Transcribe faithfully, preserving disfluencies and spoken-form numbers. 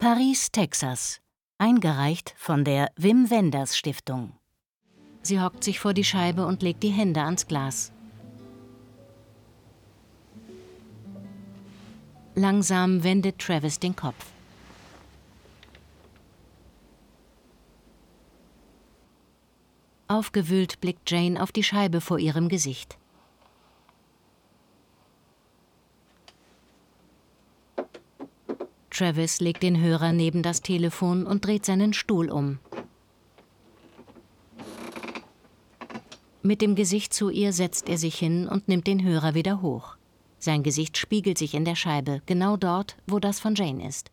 Paris, Texas. Eingereicht von der Wim Wenders Stiftung. Sie hockt sich vor die Scheibe und legt die Hände ans Glas. Langsam wendet Travis den Kopf. Aufgewühlt blickt Jane auf die Scheibe vor ihrem Gesicht. Travis legt den Hörer neben das Telefon und dreht seinen Stuhl um. Mit dem Gesicht zu ihr setzt er sich hin und nimmt den Hörer wieder hoch. Sein Gesicht spiegelt sich in der Scheibe, genau dort, wo das von Jane ist.